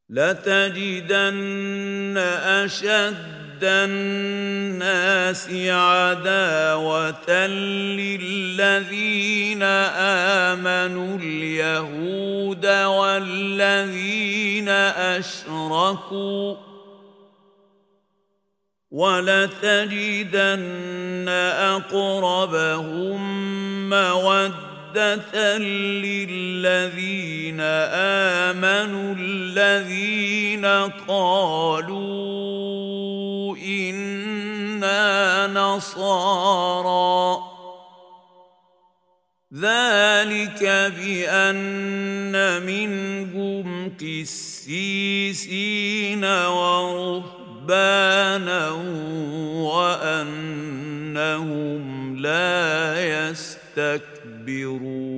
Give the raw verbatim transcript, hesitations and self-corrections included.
لتجدن أشد الناس عداوة للذين آمنوا اليهود والذين أشركوا ولتجدن أقربهم مودة للذين آمنوا الذين قالوا إنا نصارى ذلك بأن منهم قسيسين ورهبانا وأنهم لا يستكبرون